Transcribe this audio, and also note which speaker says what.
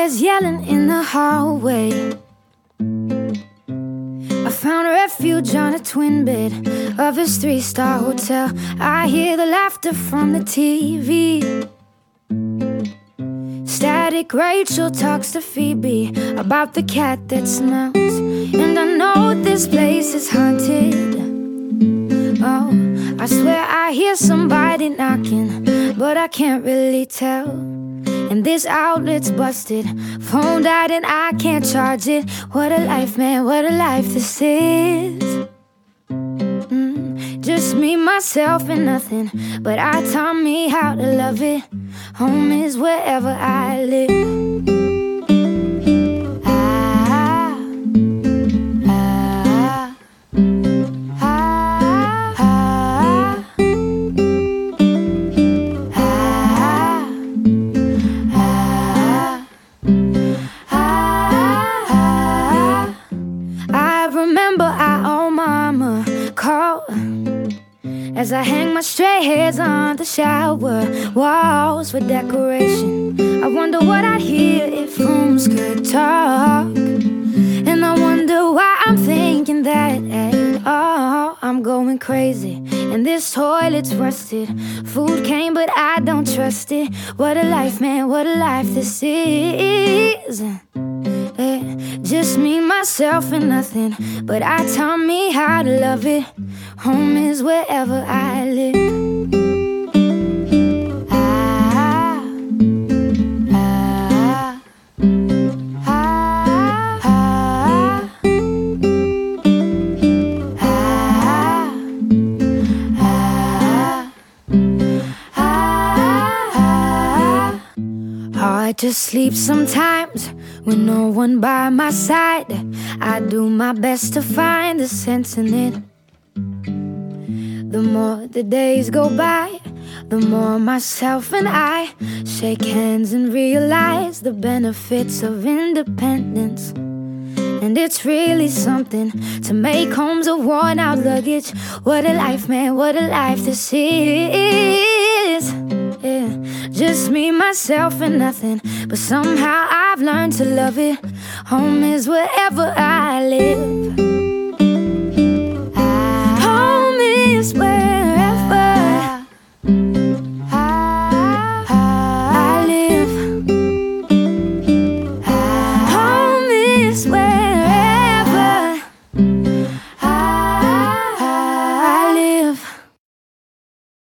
Speaker 1: There's yelling in the hallway. I found refuge on a twin bed of this 3-star hotel. I hear the laughter from the TV. Static Rachel talks to Phoebe about the cat that smells. And I know this place is haunted. Oh, I swear I hear somebody knocking, but I can't really tell. And this outlet's busted, phone died and I can't charge it. What a life, man, what a life this is. Just me, myself and nothing, but I taught me how to love it. Home is wherever I live. As I hang my stray hairs on the shower walls for decoration, I wonder what I'd hear if rooms could talk. And I wonder why I'm thinking that at all. I'm going crazy, and this toilet's rusted. Food came, but I don't trust it. What a life, man, what a life this is. Just me, myself, and nothing, but I taught me how to love it. Home is wherever I live. Hard to sleep sometimes when no one by my side. I do my best to find the sense in it. The more the days go by, the more myself and I shake hands and realize the benefits of independence. And it's really something to make homes of worn out luggage. What a life, man, what a life this is. Yeah. Just me, myself and nothing, but somehow I've learned to love it. Home is wherever I live.